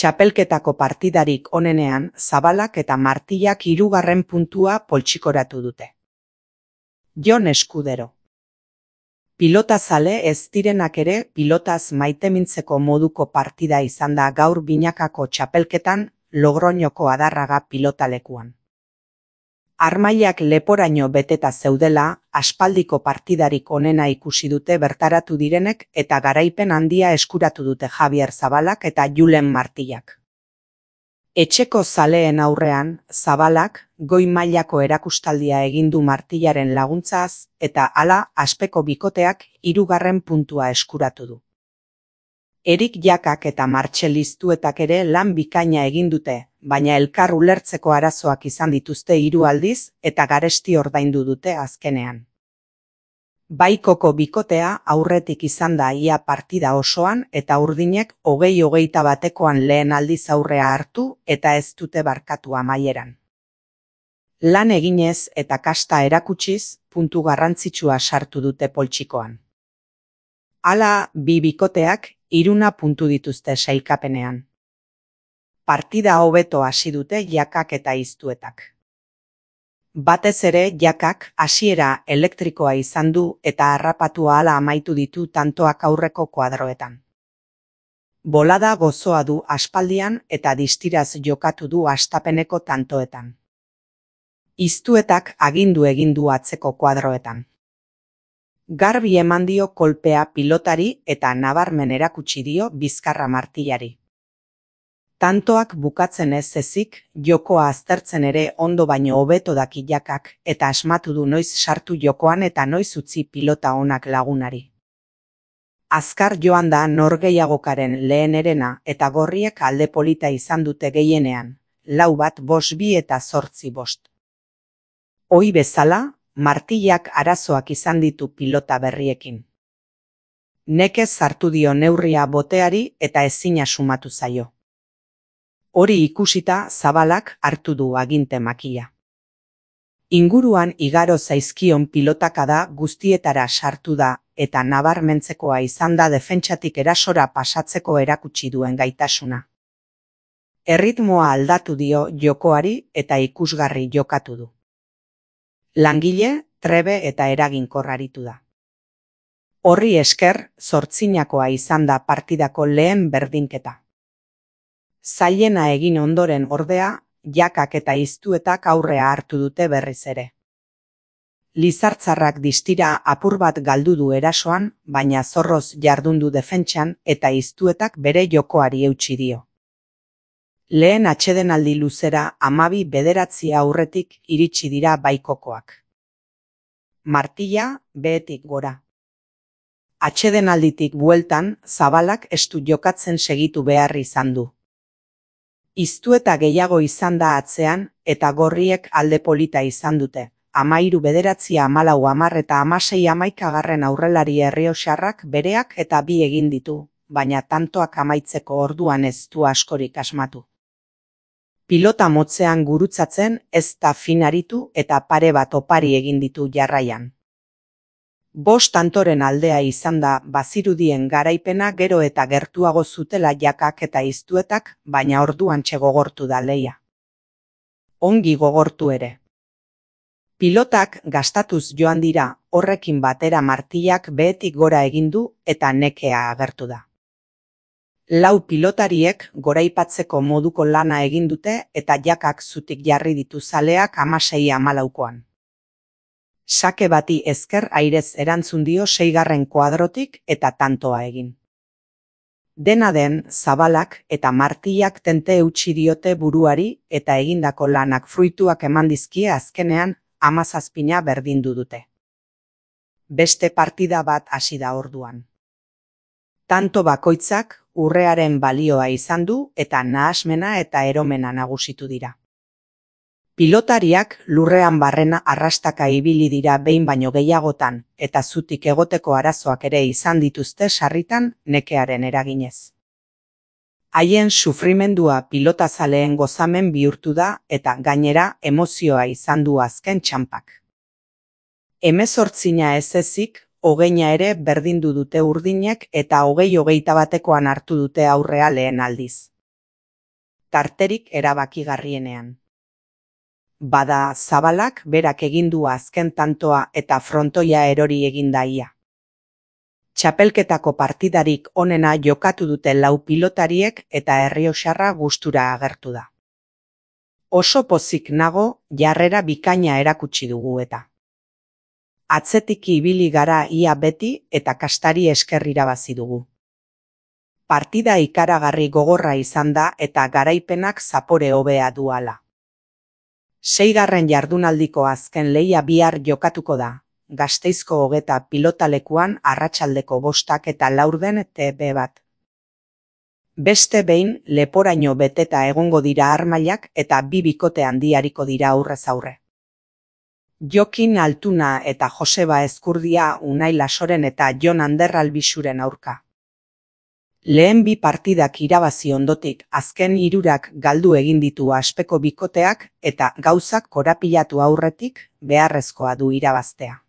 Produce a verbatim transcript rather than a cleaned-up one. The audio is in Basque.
Txapelketako partidarik onenean Zabalak eta Martillak hirugarren puntua poltsikoratu dute. Jon Eskudero. Pilotazale ez direnak ere pilotaz maitemintzeko moduko partida izan da gaur binakako txapelketan Logroñoko Adarraga pilotalekuan. Armailak leporaino beteta zeudela, aspaldiko partidarik onena ikusi dute bertaratu direnek eta garaipen handia eskuratu dute Javier Zabalak eta Julen Martillak. Etxeko zaleen aurrean, Zabalak goi mailako erakustaldia egin du Martillaren laguntzaz eta hala aspeko bikoteak hirugarren puntua eskuratu du. Erik Jakak eta Martxel Iztuetak ere lan bikaina egin dute, baina elkar ulertzeko arazoak izan dituzte hiru aldiz eta garesti ordaindu dute azkenean. Baikoko bikotea aurretik izan da ia partida osoan eta urdinek hogei hogeita batekoan lehen aldiz aurrea hartu eta ez dute barkatu amaieran. Lan eginez eta kasta erakutsiz, puntu garrantzitsua sartu dute poltsikoan. Hala, bi bikoteak hiruna puntu dituzte sailkapenean. Partida hobeto hasi dute Jakak eta Iztuetak. Batez ere Jakak hasiera elektrikoa izan du eta harrapatu ahala amaitu ditu tantoak aurreko kuadroetan. Bolada gozoa du aspaldian eta distiraz jokatu du hastapeneko tantoetan. Iztuetak agindu egin du atzeko kuadroetan. Garbi eman dio kolpea pilotari eta nabarmen erakutsi dio bizkarra Martillari. Tantoak bukatzen ez ezik, jokoa aztertzen ere ondo baino hobeto daki Jakak eta asmatu du noiz sartu jokoan eta noiz utzi pilota onak lagunari. Azkar joan da norgehiagokaren lehenerena eta gorriek alde polita izan dute gehienean, lau bat bost bi eta zortzi bost. Ohi bezala, Martillak arazoak izan ditu pilota berriekin. Nekez sartu dio neurria boteari eta ezina sumatu zaio. Hori ikusita Zabalak hartu du aginte makia. Inguruan igaro zaizkion pilotaka da guztietara sartu da eta nabarmentzekoa izan da defentsatik erasora pasatzeko erakutsi duen gaitasuna. Erritmoa aldatu dio jokoari eta ikusgarri jokatu du. Langile, trebe eta eraginkor aritu da. Horri esker, zortzinakoa izan da partidako lehen berdinketa. Zailena egin ondoren ordea, Jakak eta Iztuetak aurrea hartu dute berriz ere. Lizartzarrak distira apur bat galdu du erasoan, baina zorroz jardundu defentsan eta Iztuetak bere jokoari eutsi dio. Lehen atsedenaldi luzera hamabi bederatzi aurretik iritsi dira baikokoak. Martilla behetik gora. Atsedenalditik bueltan Zabalak estu jokatzen segitu behar izan du. Iztueta gehiago izan da atzean eta gorriek alde polita izan dute. Hamairu bederatzi hamalau hamar eta hamasei hamaikagarren aurrelari errioxarrak bereak eta bi egin ditu, baina tantoak amaitzeko orduan ez du askorik asmatu. Pilota motzean gurutzatzen ez da finaritu eta pare bat opari egin ditu jarraian. Bost tantoren aldea izan da bazirudien garaipena gero eta gertuago zutela Jakak eta Iztuetak, baina orduan gogortu da leia. Ongi gogortu ere. Pilotak gastatuz joan dira, horrekin batera Martillak behetik gora egin du eta nekea agertu da. Lau pilotariek goraipatzeko moduko lana egin dute eta Jakak zutik jarri ditu zaleak hamasei hamalaukoan. Sake bati esker airez erantzun dio seigarren kuadrotik eta tantoa egin. Dena den, Zabalak eta Martillak tente eutsi diote buruari eta egindako lanak fruituak eman dizkie azkenean hamazazpina berdindu dute. Beste partida bat hasi da orduan. Tanto bakoitzak urrearen balioa izan du eta nahasmena eta eromena nagusitu dira. Pilotariak lurrean barrena arrastaka ibili dira behin baino gehiagotan eta zutik egoteko arazoak ere izan dituzte sarritan nekearen eraginez. Haien sufrimendua pilotazaleen gozamen bihurtu da eta gainera emozioa izan du azken txanpak. Hemezortzina ez ezik, hogeina ere berdindu dute urdinek eta hogei hogeita batekoan hartu dute aurrea lehen aldiz. tarterik erabakigarrienean. Bada Zabalak berak egin du azken tantoa eta frontoia erori egin daia. Txapelketako partidarik onena jokatu dute lau pilotariek eta errioxarra gustura agertu da. Oso pozik nago, jarrera bikaina erakutsi dugu eta. Atzetik ibili gara ia beti eta kastari esker irabazi dugu. Partida ikaragarri gogorra izan da eta garaipenak zapore hobea duala. Seigarren jardunaldiko azken lehia bihar jokatuko da, Gasteizko Hogeta pilotalekuan arratsaldeko bostak eta laurden T B bat. Beste behin leporaino beteta egongo dira armailak eta bi bikote handiariko dira aurrez aurre. Jokin Altuna eta Joseba Ezkurdia Unai Lasoren eta Jon Ander Albixuren aurka. Lehen bi partidak irabazi ondotik azken hirurak galdu egin ditu aspeko bikoteak eta gauzak korapilatu aurretik beharrezkoa du irabaztea.